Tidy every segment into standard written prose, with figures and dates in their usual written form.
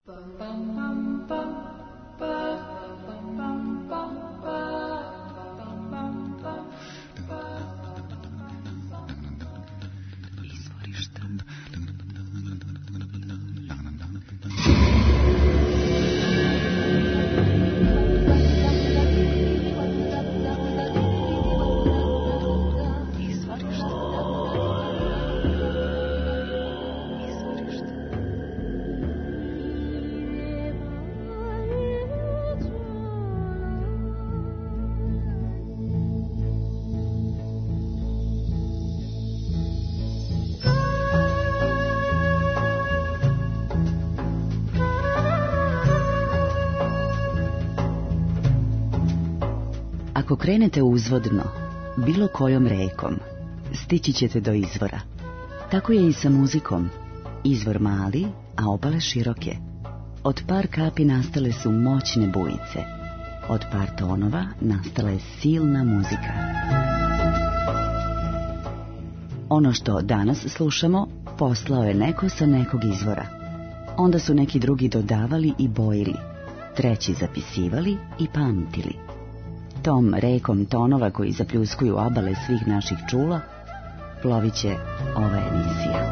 Ako krenete uzvodno, bilo kojom rekom, stići ćete do izvora. Tako je i sa muzikom. Izvor mali, a obale široke. Od par kapi nastale su moćne bujice. Od par tonova nastala je silna muzika. Ono što danas slušamo, poslao je neko sa nekog izvora. Onda su neki drugi dodavali i bojili, treći zapisivali i pamtili. Tom rekom tonova koji zapljuskuju obale svih naših čula, plovit će ova emisija.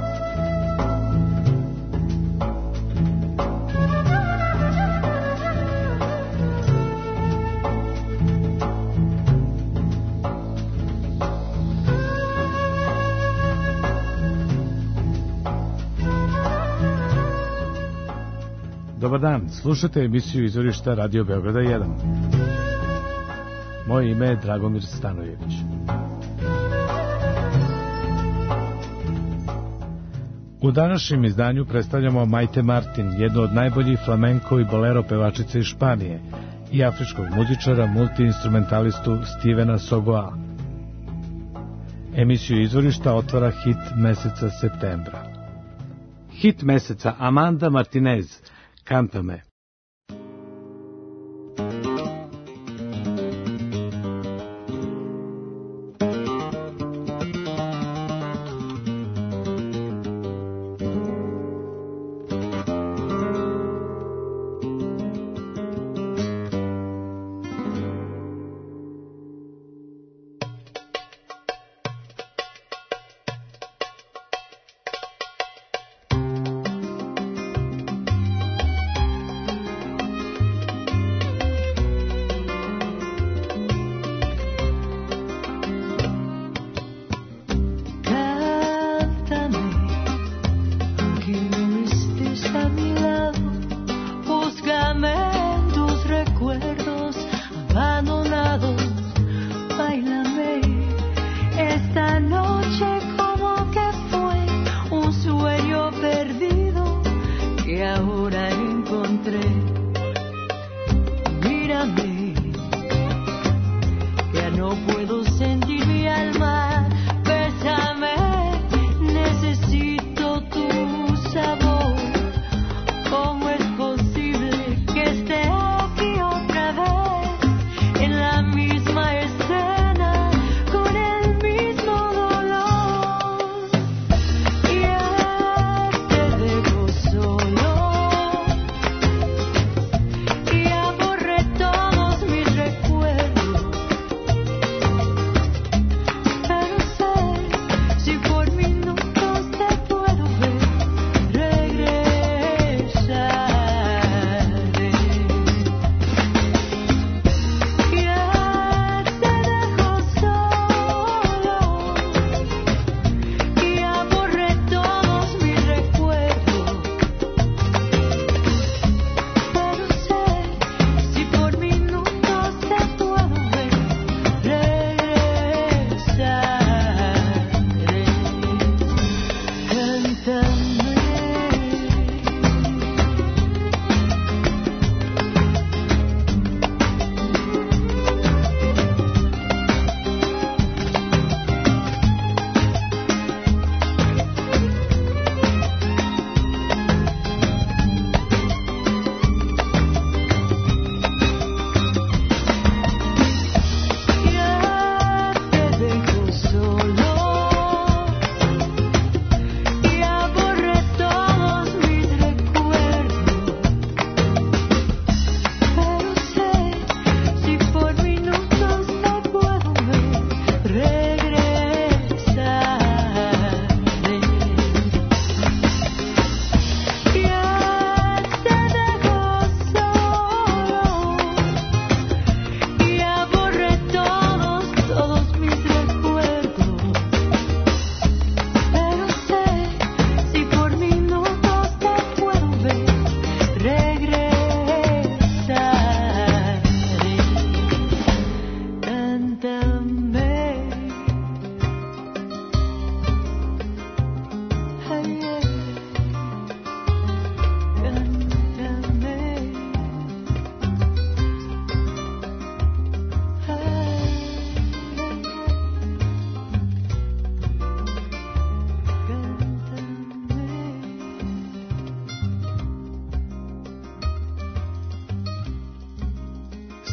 Dobar dan, slušate emisiju Izvorišta Radio Beograda 1. Moje ime je Dragomir Stanojević. U današnjem izdanju predstavljamo Maite Martin, jednu od najboljih flamenko i bolero pevačica iz Španije, i afričkog muzičara, multiinstrumentalistu Stevena Sogoa. Emisiju Izvorišta otvara hit meseca septembra. Hit meseca Amanda Martinez, Cántame.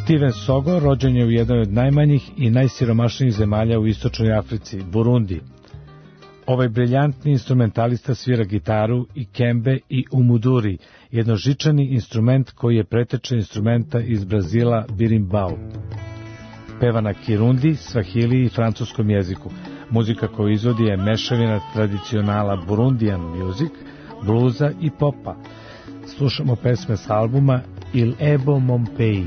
Steven Sogo rođen je u jednoj od najmanjih i najsiromašnijih zemalja u istočnoj Africi, Burundi. Ovaj briljantni instrumentalista svira gitaru i kembe i umuduri, jednožičani instrument koji je preteče instrumenta iz Brazila birimbau. Peva na kirundi, svahili i francuskom jeziku. Muzika koju izvodi je mešavina tradicionala Burundian music, bluza i popa. Slušamo pesme s albuma Il Ebo Mon Pays.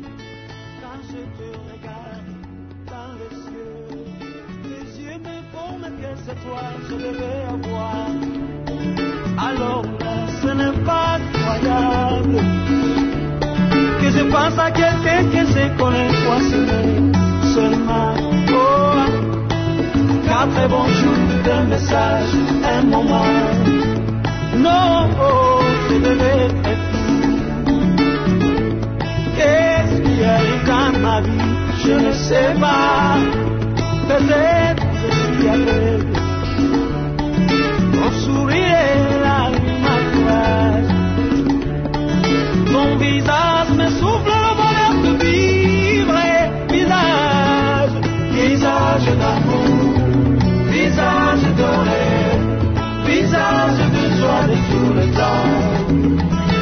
Alors là, ce n'est pas croyable que je pense à quelqu'un que je connais seulement. Oh, 4 bons jours d'un message, un moment. Non, oh, je devais être fou. Qu'est-ce qui arrive dans ma vie? Je ne sais pas. Peut-être je suis aveugle. Ton sourire la m'accroche. Ton visage me souffle le bonheur de vivre. Visage, visage d'amour, visage de rêve, visage de joie de tout le temps.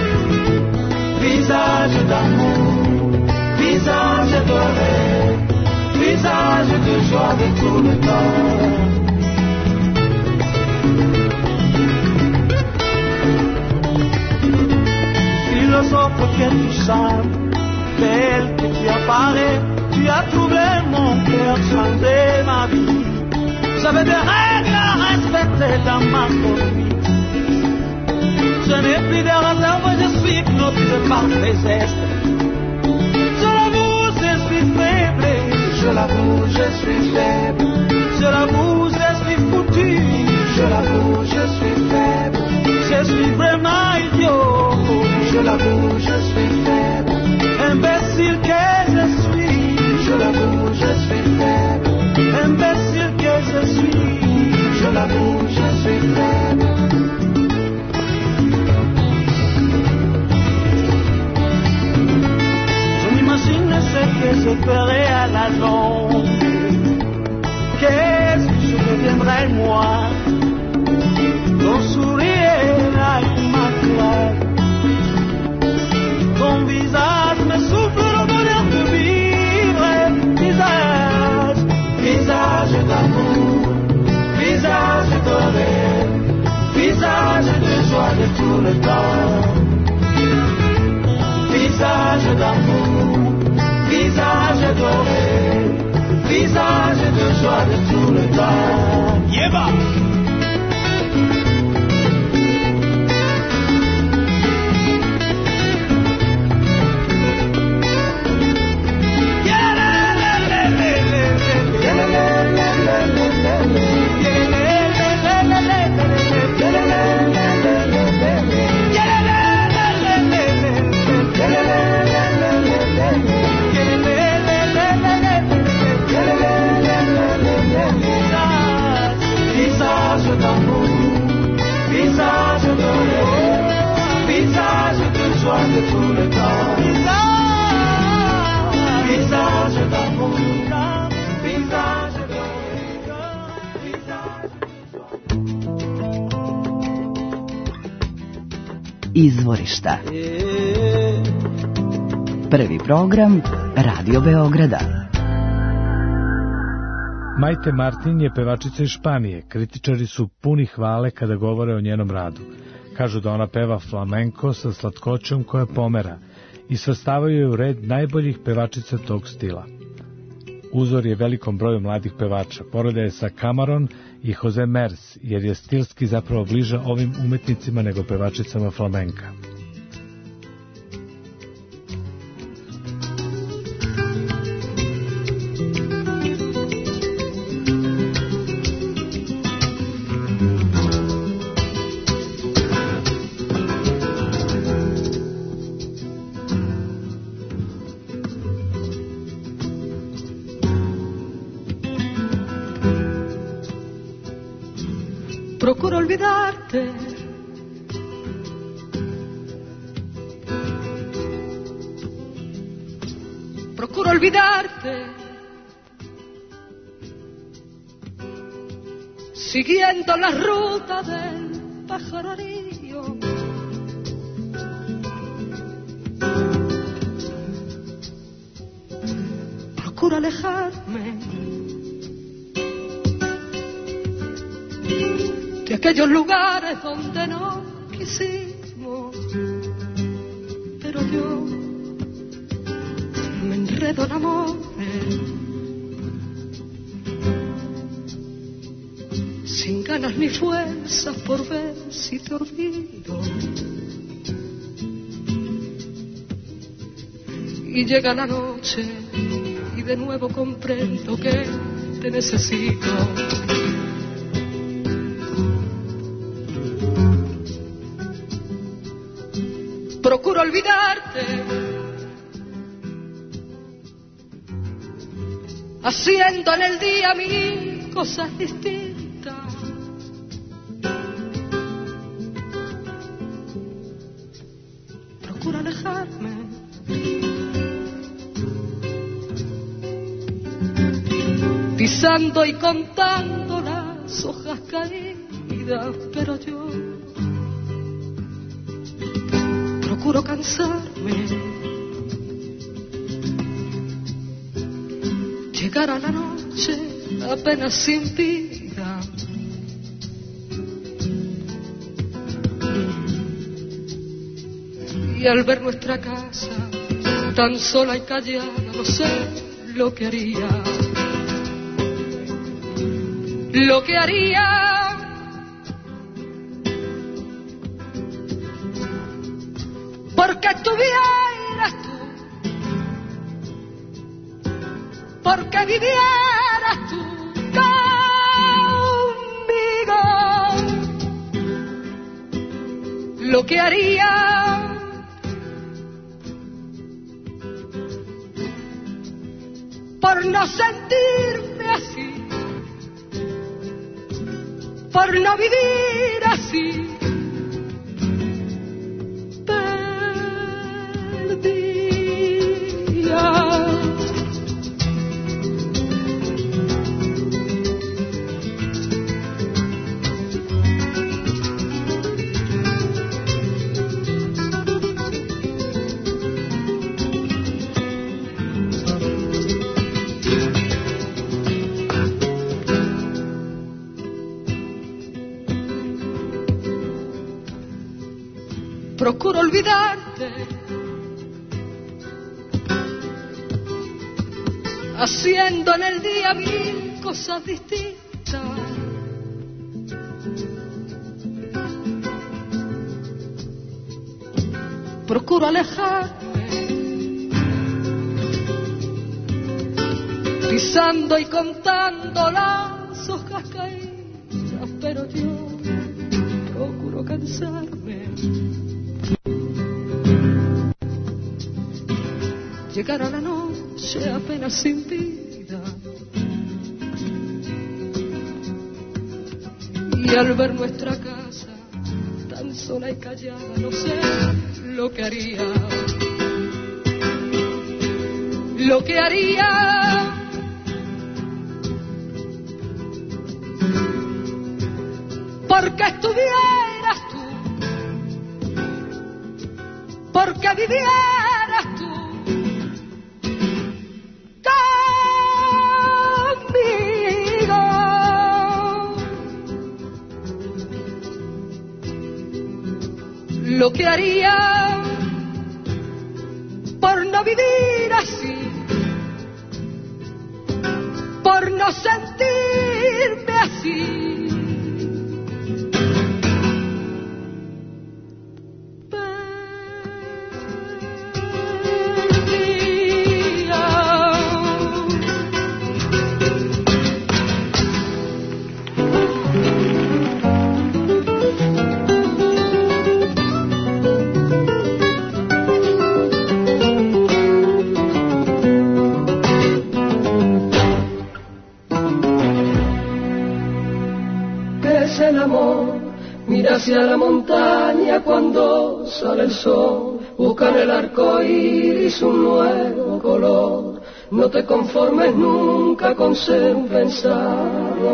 Visage d'amour, visage de rêve, visage de joie de tout le temps. Philosophe que tu sembles, belle que tu apparais, tu as trouvé mon cœur, changé ma vie. J'avais des règles à respecter dans ma conduite. Je n'ai plus de réserve, je suis hypnotisé par tes gestes. Je l'avoue, je suis faible, je l'avoue, je suis faible. Je l'avoue, je suis foutu, je l'avoue, je suis faible. Je suis vraiment idiot, je l'avoue, je suis faible. Imbécile que je suis, je l'avoue, je suis faible. Imbécile que je suis, je l'avoue, je suis faible. Je m'imagine ce que je ferai à la longue. Qu'est-ce que je deviendrai moi? Ton sourire a ma claque. Ton visage me souffle le bonheur de vivre. Visage, visage d'amour, visage de rêve, visage de joie de tout le temps. Visage d'amour, visage de rêve, visage de joie de tout le temps. Yeba! De tout le temps. Visage d'amour, visage de Izvorišta. Prvi program Radio Beograda. Maite Martin je pevačica iz Španije. Kritičari su puni hvale kada govore o njenom radu. Kažu da ona peva flamenko sa slatkoćom koja pomera i svrstavaju je u red najboljih pevačica tog stila. Uzor je velikom broju mladih pevača, poredaje sa Camarón i Jose Mers, jer je stilski zapravo bliža ovim umetnicima nego pevačicama flamenka. Procuro olvidarte. Procuro olvidarte, siguiendo la ruta del pajarillo. Procuro alejarme de aquellos lugares donde no quisimos, pero yo me enredo en amores sin ganas ni fuerzas por ver si te olvido. Y llega la noche y de nuevo comprendo que te necesito. Procuro olvidarte, haciendo en el día mil cosas distintas. Procuro alejarme, pisando y contando las hojas caídas, pero yo procuro cansarme, llegar a la noche apenas sin vida, y al ver nuestra casa tan sola y callada, no sé lo que haría. Lo que haría porque estuvieras tú, porque vivieras tú conmigo. Lo que haría por no sentirme así, por no vivir así, perdida. Procuro olvidarte, haciendo en el día mil cosas distintas. Procuro alejarme, pisando y contando las hojas caídas, pero yo procuro cansarme, llegar a la noche apenas sin vida, y al ver nuestra casa tan sola y callada, no sé lo que haría. Lo que haría porque estuvieras tú, porque vivieras tú conmigo. Lo que haría por no vivir así, por no sentirme así. Mira hacia la montaña cuando sale el sol, busca en el arco iris un nuevo color, no te conformes nunca con ser un pensado.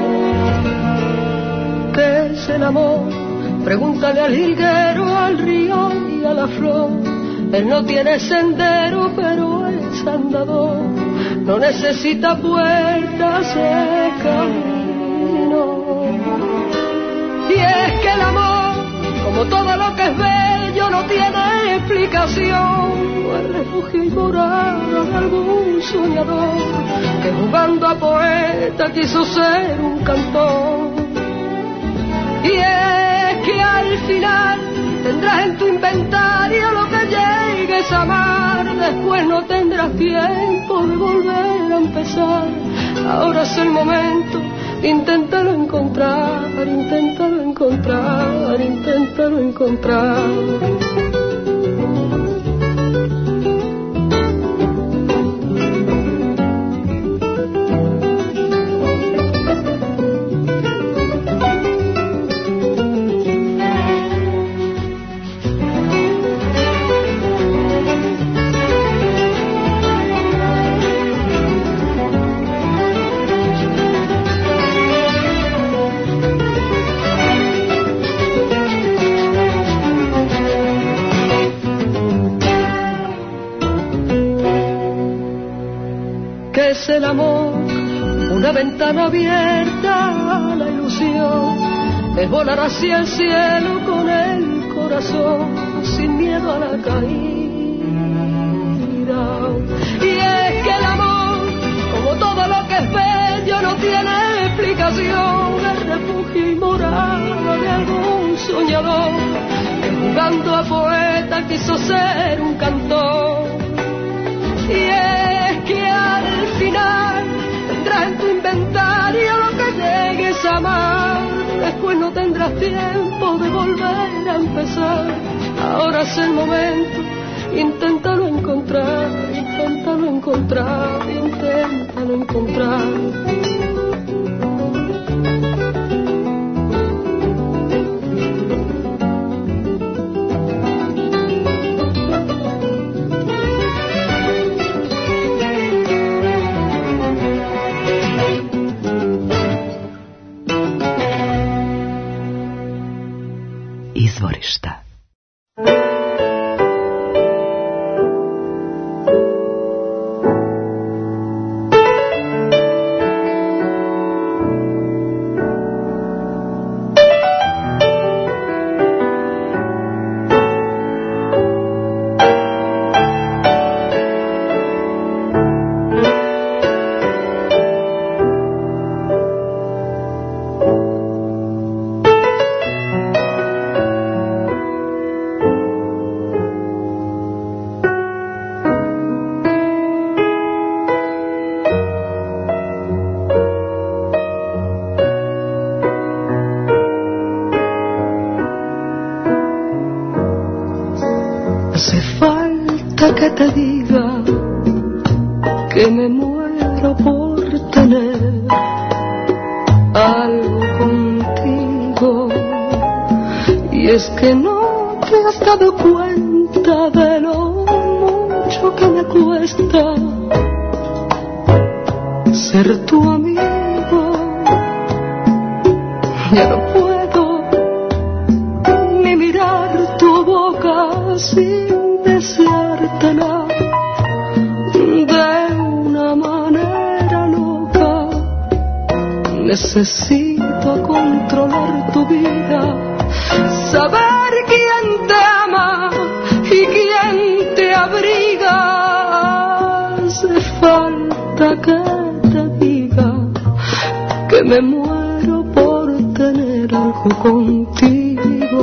¿Qué es el amor? Pregúntale al jilguero, al río y a la flor. Él no tiene sendero, pero es andador. No necesita puertas de camino. Y es que el amor, como todo lo que es bello, no tiene explicación. No es refugio y morada de algún soñador que jugando a poeta quiso ser un cantor. Y es que al final tendrás en tu inventario lo que llegues a amar. Después no tendrás tiempo de volver a empezar. Ahora es el momento, inténtalo encontrar, inténtalo encontrar, inténtalo encontrar. Es el amor, una ventana abierta a la ilusión, es volar hacia el cielo con el corazón, sin miedo a la caída. Y es que el amor, como todo lo que es bello, no tiene explicación, es refugio y morada de algún soñador que jugando a poeta quiso ser un cantor. Y es que al final tendrás en tu inventario lo que llegues a amar. Después no tendrás tiempo de volver a empezar. Ahora es el momento, inténtalo encontrar, inténtalo encontrar, inténtalo encontrar. Izvorišta. Que te diga que me muero por tener algo contigo. Y es que no te has dado cuenta de lo mucho que me cuesta ser tu amigo. Ya no puedo ni mirar tu boca sin deseártela de una manera loca. Necesito controlar tu vida, saber quién te ama y quién te abriga. Hace falta que te diga que me muero por tener algo contigo.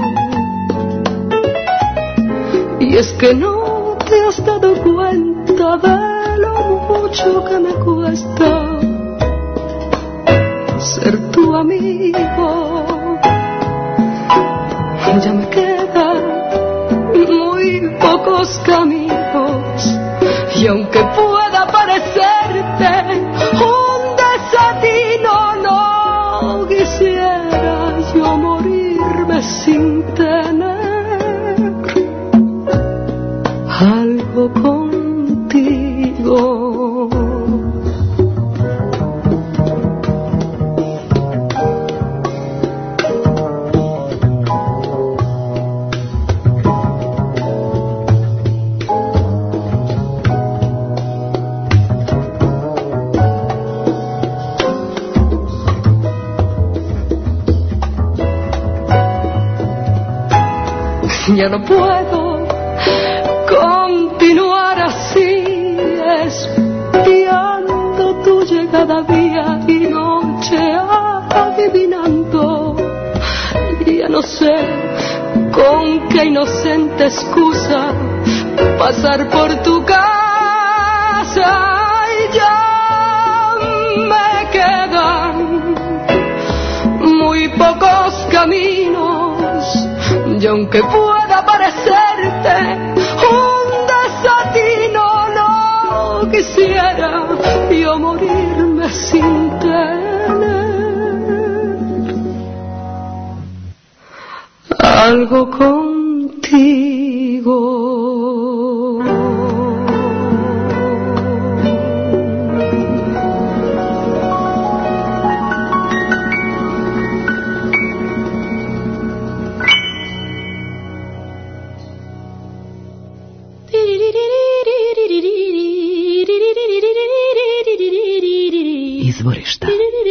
Y es que no te has dado cuenta de lo mucho que me cuesta ser tu amigo. Ya me quedan muy pocos caminos, y aunque pueda parecerte un desatino, no quisiera yo morirme sin tener algo contigo. Ya no puedo continuar así, espiando tu llegada día y noche, adivinando. Ya no sé con qué inocente excusa pasar por tu casa. Y ya me quedan muy pocos caminos, y aunque pueda parecerte un desatino, no quisiera yo morirme sin tener algo contigo. Izvorišta.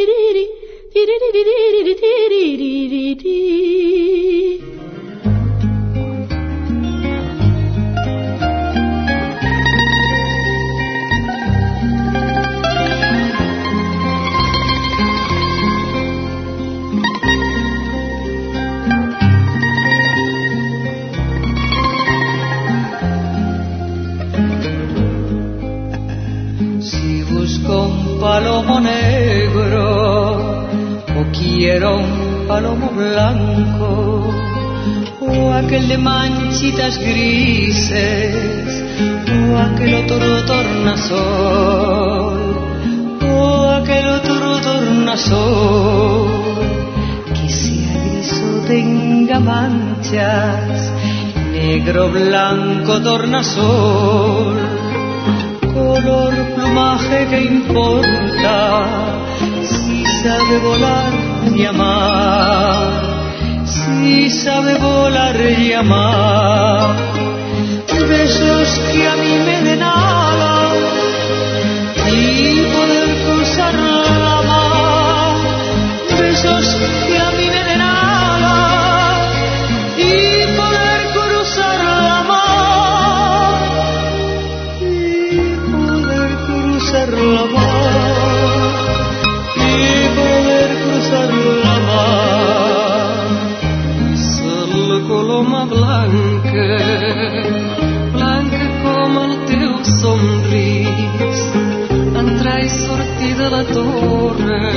Palomo negro o quiero un palomo blanco o aquel de manchitas grises o aquel otro tornasol o aquel otro tornasol que sea gris o tenga manchas, negro, blanco, tornasol. Color, plumaje, ¿qué importa? Si sabe volar y amar, si sabe volar y amar. Besos que a mí me den alas y poder cruzar la mar. Besos que a mí me den alas y poder cruzar la mar. La mar y poder cruzar la mar. Sol coloma blanca, blanca com el teu somrís, entrar i sortir de la torre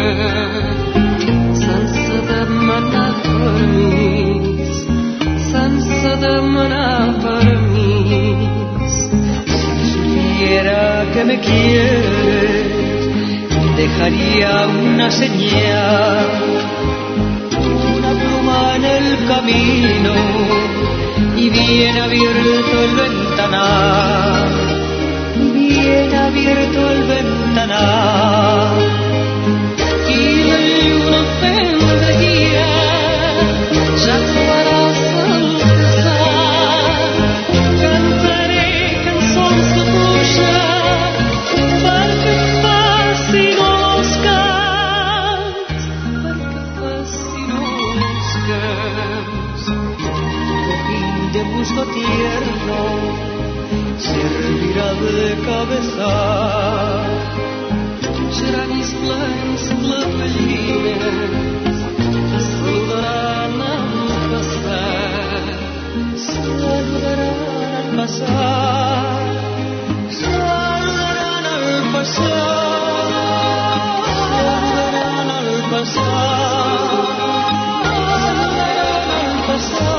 sense demanar permís, sense demanar permís. Supiera que me quieres, dejaría una señal, una pluma en el camino y bien abierto el ventanal, bien abierto el ventanal. Y la lluna de guía ya trobarás al pasar, cantaré cançons de pluja perquè fascino els camps, perquè fascino els camps. Cojín de musgo tierno servirá de cabezal, geranis plens de gallines saludaran al passar, saludaran al passar, saludaran al passar, saludaran al passar, saludaran al passar.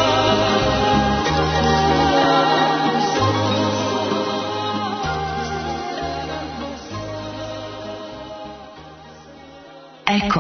Eko.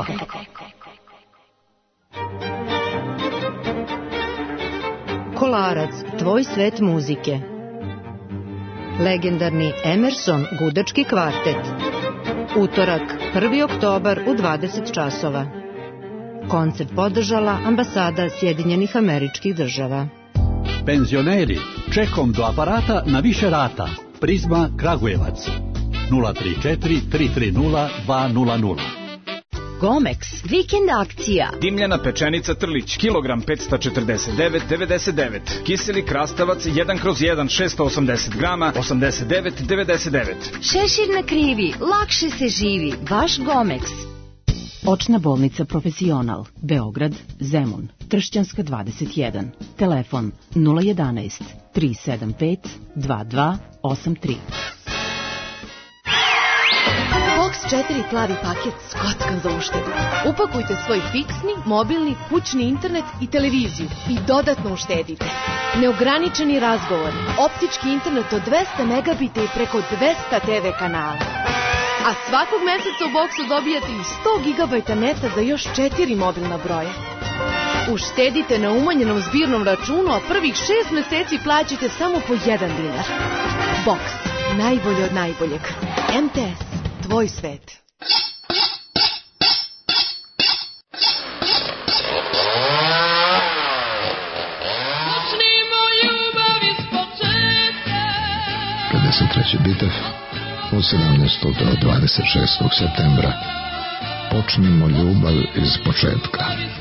Kolarac, tvoj svet muzike. Legendarni Emerson gudački kvartet. Utorak, 1. oktobar u 20 časova. Koncert podržala Ambasada Sjedinjenih Američkih Država. Penzioneri, čekom do aparata na više rata. Prizma Kragujevac 034 330 200. Gomex, vikend akcija. Dimljena pečenica Trlić, kilogram 549,99. Kiseli krastavac 1/1 680 grama, 89,99. Šešir na krivi, lakše se živi, vaš Gomex. Očna bolnica Profesional, Beograd, Zemun, Tršćanska 21. Telefon 011 375 2283. Box 4 plavi paket s kockom za uštedu. Upakujte svoj fiksni, mobilni, kućni internet i televiziju i dodatno uštedite. Neograničeni razgovor, optički internet od 200 megabita i preko 200 TV kanala. A svakog meseca u Boxu dobijate i 100 gigabajta neta za još 4 mobilna broja. Uštedite na umanjenom zbirnom računu, a prvih 6 meseci plaćate samo po 1 dinar. Box, najbolje od najboljeg. MTS, tvoj svet. Počnimo ljubav iz početka. 53. bitev od 17. do 26. septembra. Počnimo ljubav iz početka.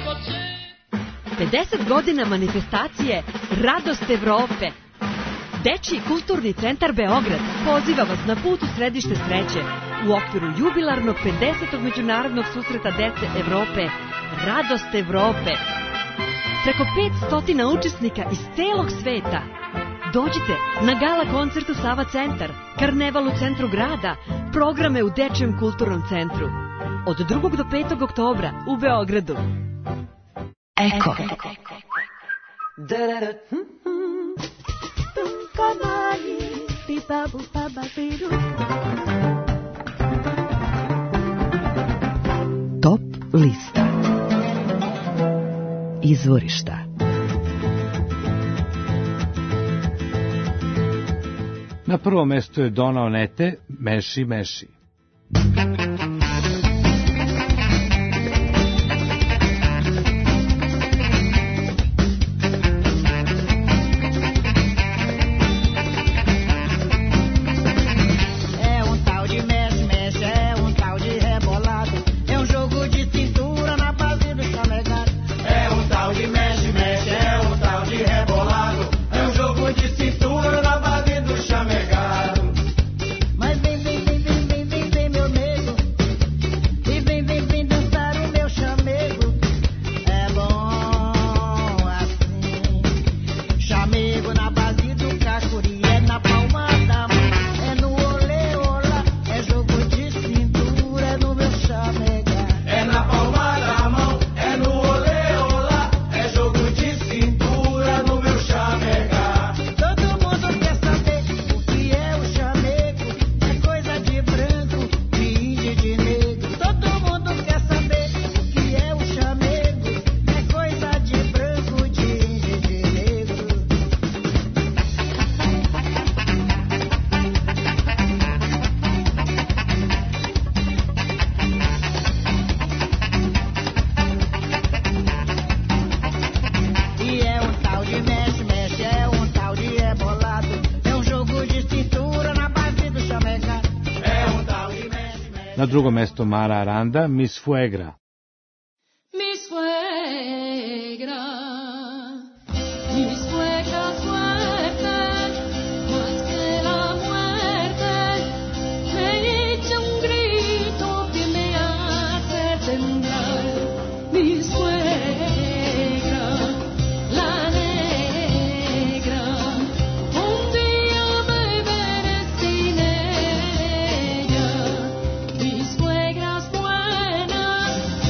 50 godina manifestacije Radost Evrope. Dečiji kulturni centar Beograd poziva vas na put u središte sreće u okviru jubilarnog 50. međunarodnog susreta dece Evrope Radost Evrope. Preko 500 učesnika iz celog sveta. Dođite na gala koncertu Sava centar, karneval u centru grada, programe u Dečijem kulturnom centru. Od 2. do 5. oktobra u Beogradu. Eko. Top lista. Izvorišta. Na prvom mestu je Dona Onete, Meši, Meši. Na drugom mestu Mara Aranda, Miss Fuegra. Mi suegra, mi suegra suerte, más que la muerte, me echa un grito que me hace temblar. Mi suegra, la negra, un día me veré sin ella. Mi suegra es buena,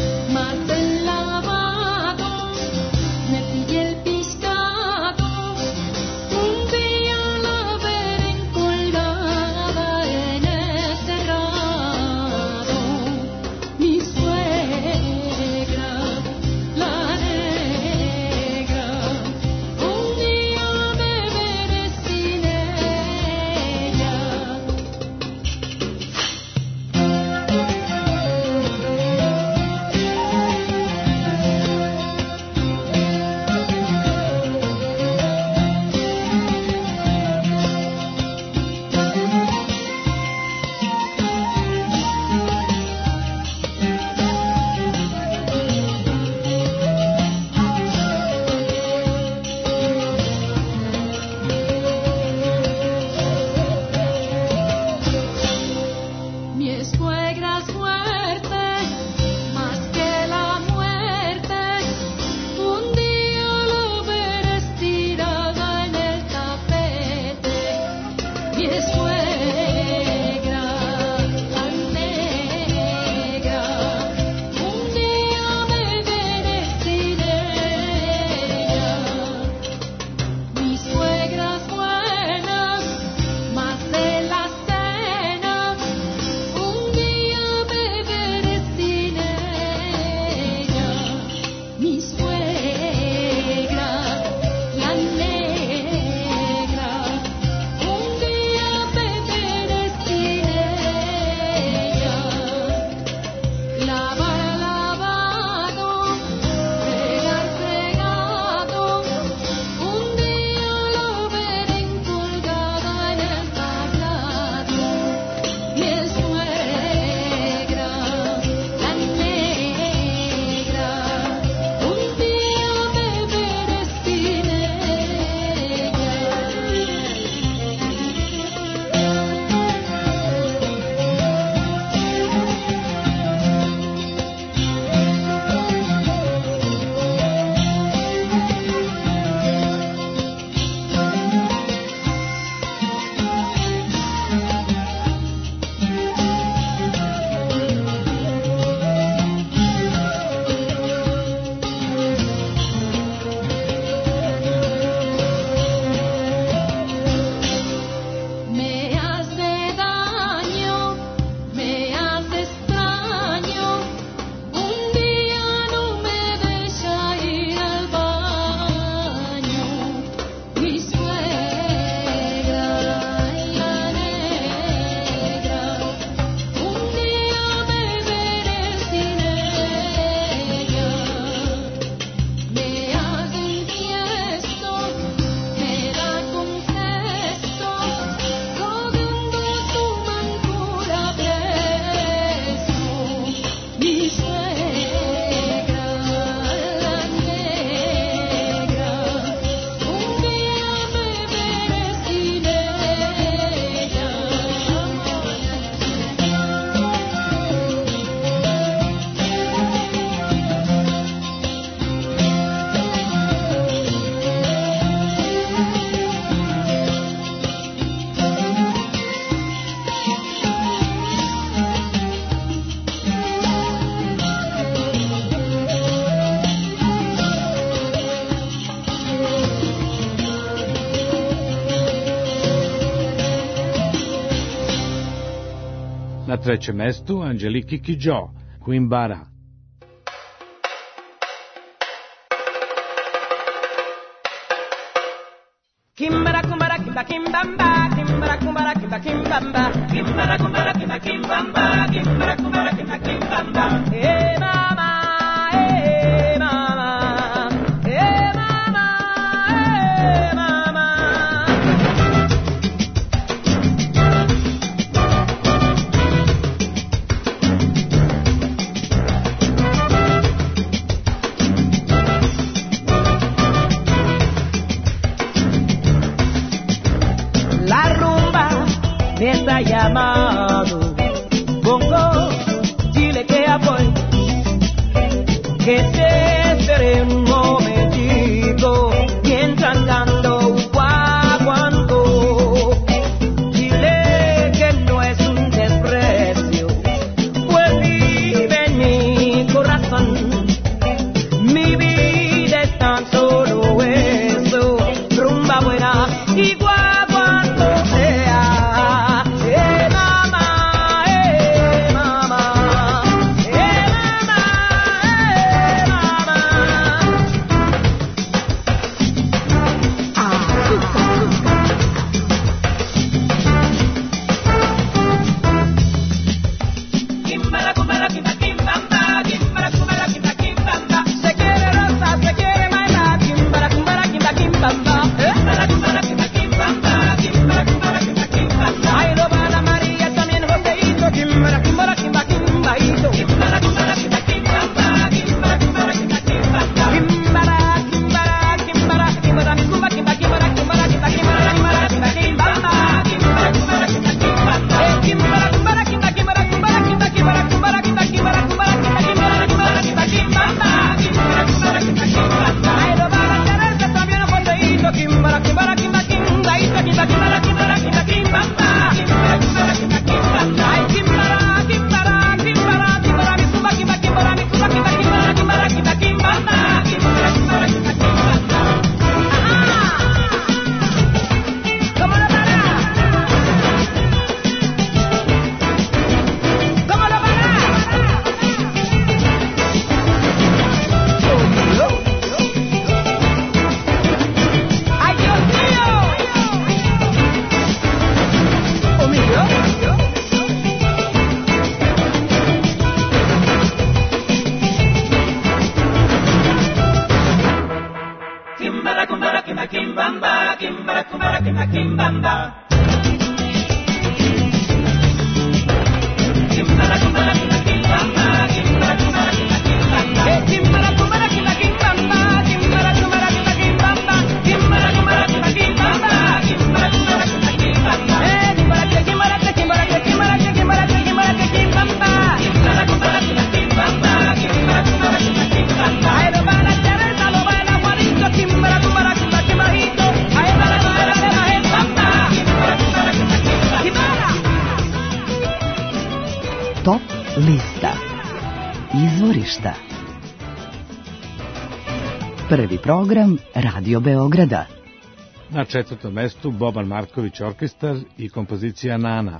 Na trećem mestu Angelique Kidjo, Quimbara. Kimbara kumbara kimba kimbamba, kimbara kumbara kimba kimbamba, kimbara kumbara kimba kimbamba, kimbara kumbara kimba kimbamba. Hey mama, hey mama, hey mama, hey mama. Me está llamando, Bongo, dile que voy, que te espere un momentito, mientras dando guaguanco. Dile que no es un desprecio, pues vive en mi corazón. Mi vida es tan solo eso, rumba buena y guaguanco sea. Top lista. Izvorišta. Prvi program Radio Beograda. Na četvrtom mestu Boban Marković orkestar i kompozicija Nana.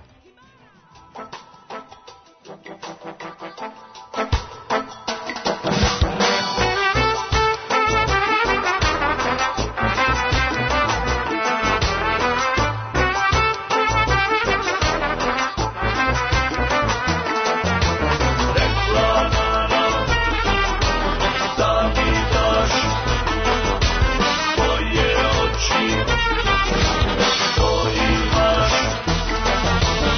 Stojí váš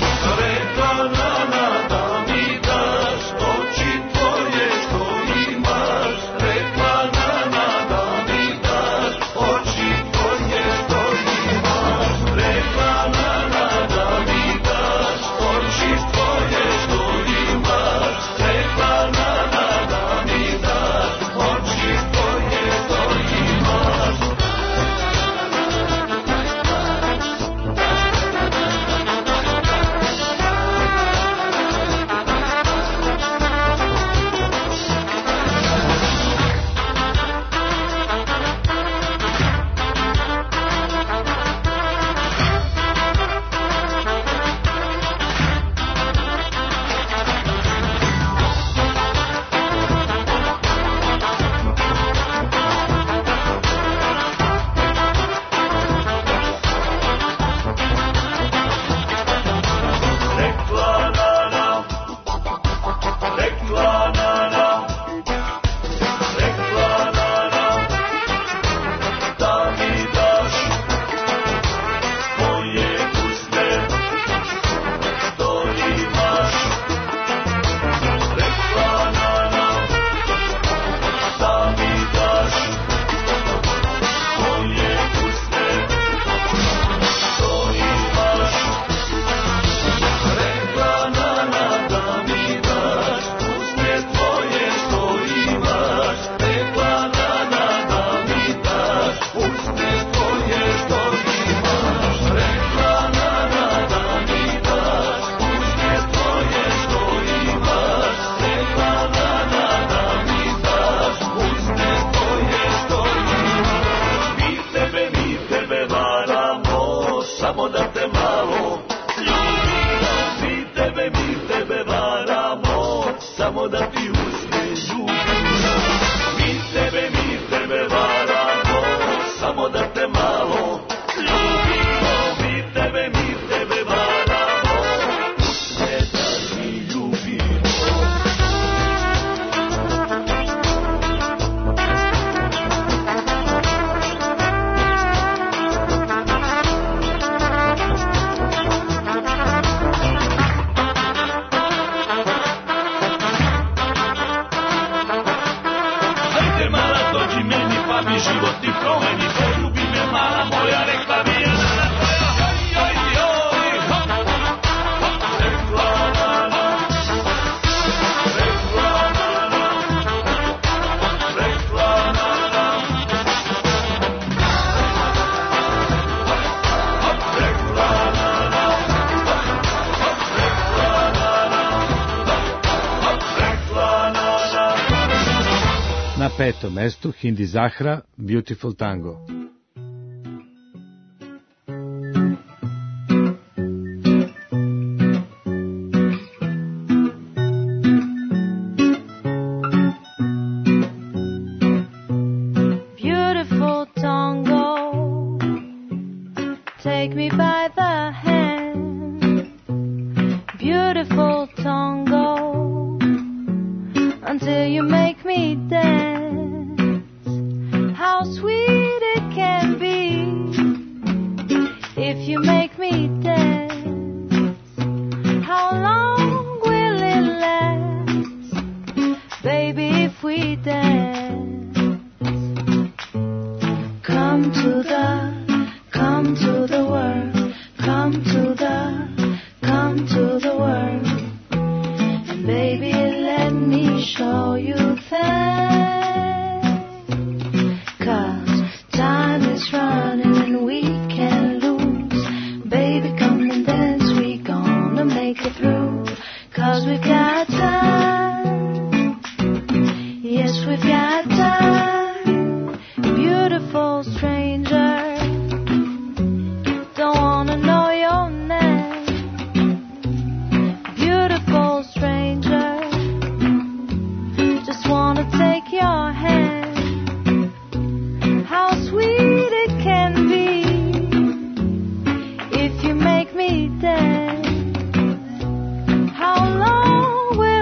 da te malo ljubimo. Mi tebe varamo, samo da ti usne ljubimo. Mi tebe varamo, samo da te malo ljubimo. Mi tebe varamo, usne da ti ljubimo. Mi život ti promeni, poljubi me mala moja, rekla mi je nana tvoja. Joj, joj, joj, hop, hop, rekla nana, rekla nana, rekla nana, hop, rekla nana, hop, rekla nana, hop, rekla nana. Na 5. mestu Hindi Zahra, Beautiful Tango. Beautiful tango, take me by the hand. Beautiful tango, until you make me dance. How sweet it can be if you make me dance. How long will it last, baby, if we dance? Come to the world, come to the world, and baby, let me show you things. 'Cause time is running and we can't lose. Baby, come and dance, we gonna make it through. 'Cause we've got time, yes, we've got time. Beautiful stranger, don't wanna know your name. Beautiful stranger, just wanna take your hand. How sweet it can be if you make me dance. How long will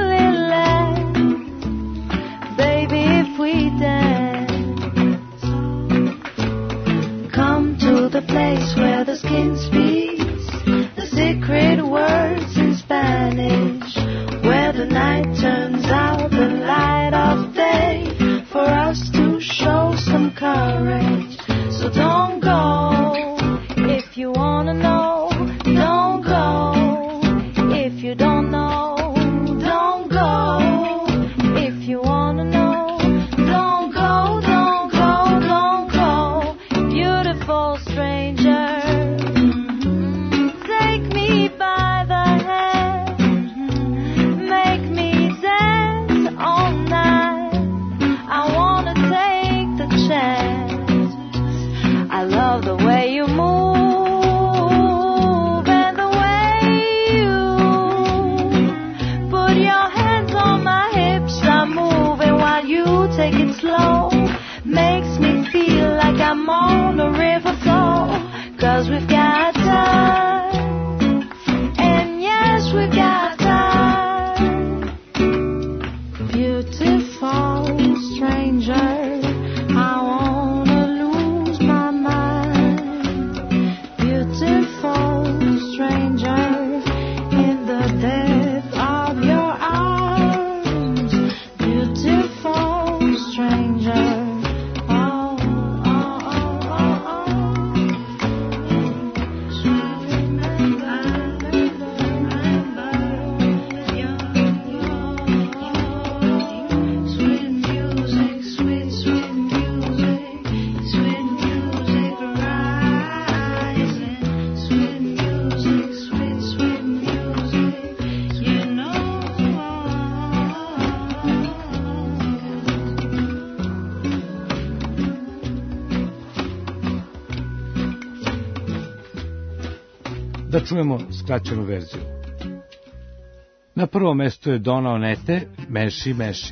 Da čujemo skraćenu verziju. Na prvom mestu je Dona Onete, Meši, Meši.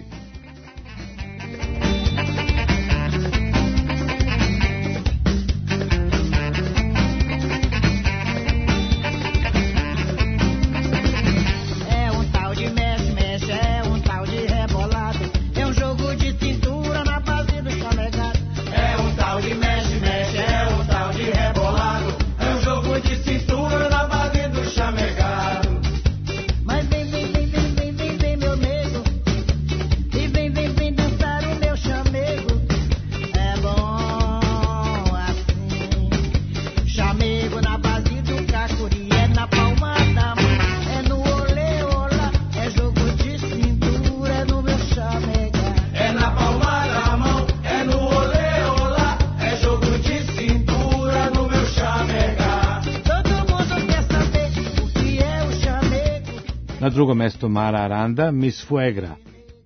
Na drugom mestu Mara Aranda, Mis Fuegra.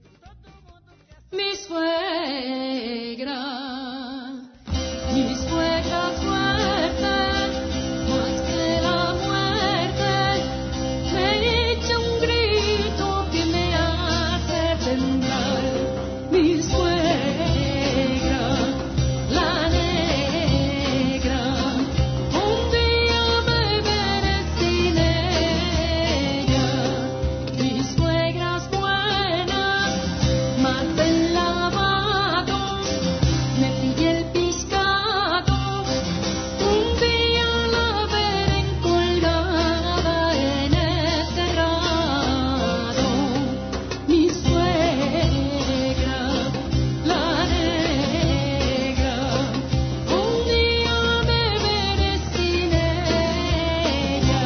Mis suegra, mi suegra fuerte, más que la muerte, me echa un grito que me hace temblar. Mi suegra, la negra, un día me veré sin ella. Mi suegra es buena, más el lavado, me pillé el pescado, un día la veré colgada en el cerrado. Mi suegra, la negra, un día me veré sin ella.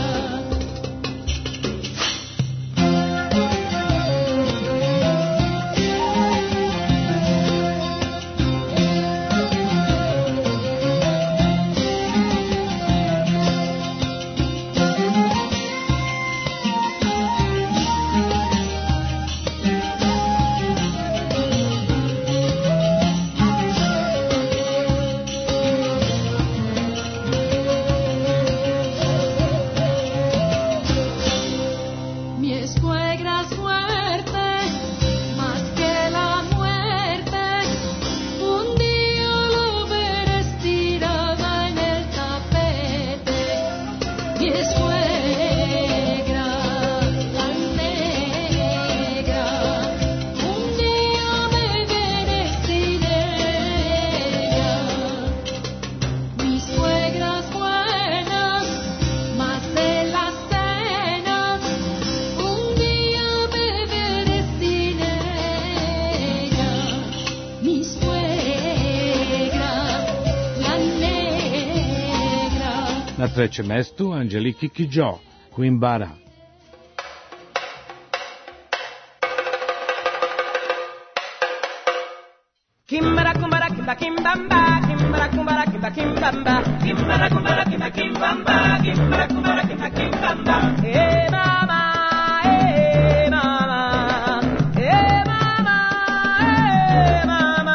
Mi suegra es fuerte, más que la muerte, un día lo veré estirada en el tapete. Mi suegra, la negra, un día me veré sin ella. Mi suegra es buena, más de las cenas, un día me veré sin ella. Mi suegra, la negra. Na trećem mestu Angeliki Kidjo, Quimbara. Kimbara kumbara kimba kimbamba, kimbara kumbara kimba kimbamba, kimbara kumbara kimba kimbamba, kimbara kumbara kimba kimbamba. Hey mama, hey mama, hey mama, hey mama.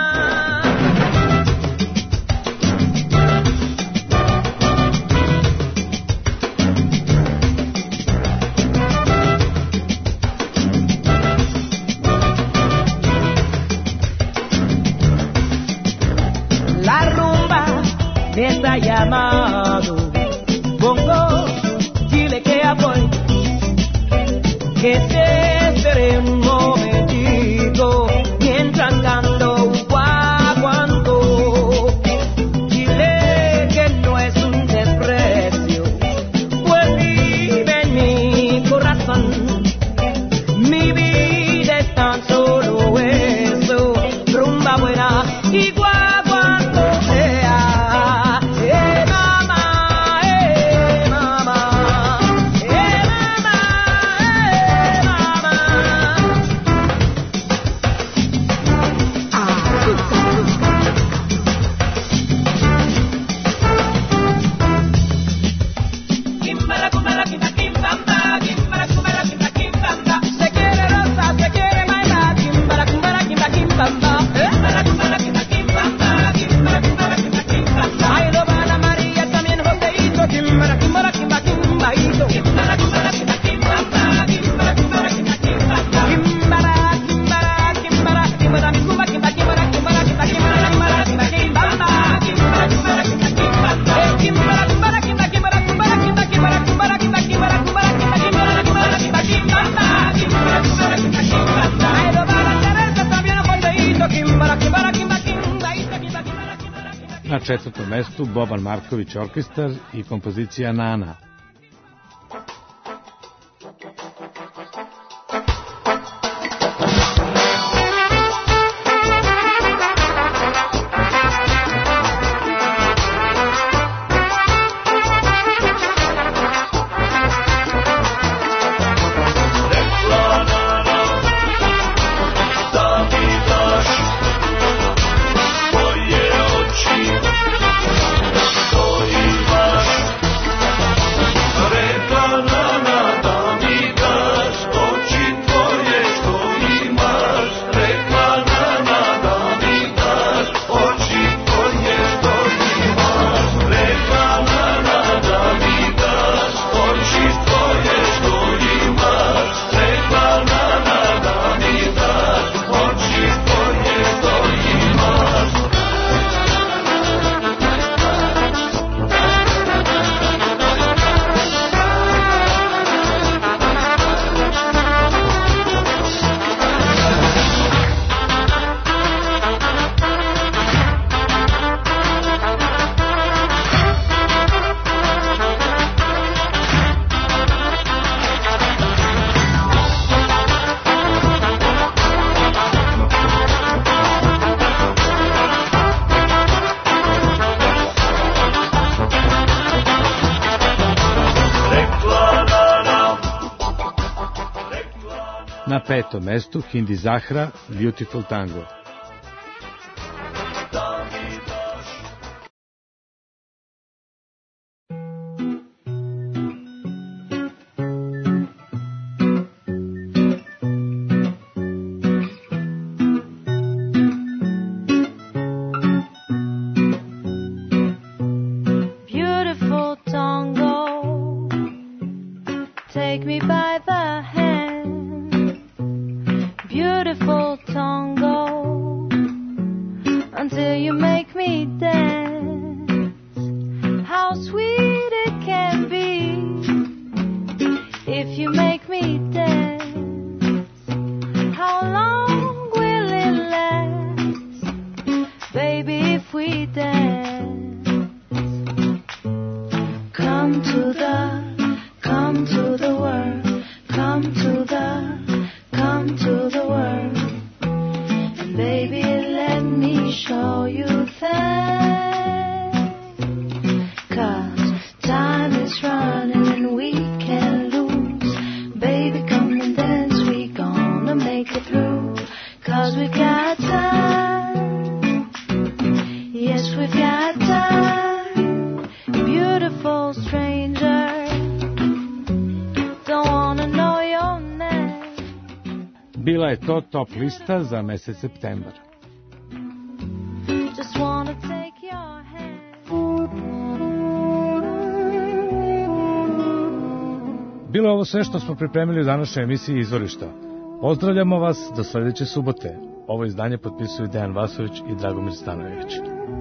La rumba me está llamando, bongo, dile que ya voy, que te esperé un momentito, mientras canto un guaguancó. Dile que no es un desprecio, pues vive en mi corazón. Mi vida es tan solo eso, rumba buena y guaguancó. Ay, lo va la María también, Joseito, Kimbara, Kimbara, Kimba, Kimba, y 4. mestu Boban Marković orkestar i kompozicija Nana. Na 5. mestu Hindi Zahra, Beautiful Tango. Beautiful tango, take me by the hand. Beautiful tango, until you make me dance. How sweet it can be if you make me dance. How long will it last, baby, if we dance? Come to the world, come to the world, and baby, let me show you things. 'Cause time is running and we can't lose. Baby, come and dance, we gonna make it through. 'Cause we've got time, yes, we've got time. Beautiful stranger, don't wanna know your name. Bila je to top lista za mesec septembar. Just wanna take your hand. Bilo je ovo sve što smo pripremili u današnjoj emisiji Izvorišta. Pozdravljamo vas do sledeće subote. Ovo izdanje potpisuju Dejan Vasović i Dragomir Stanojević.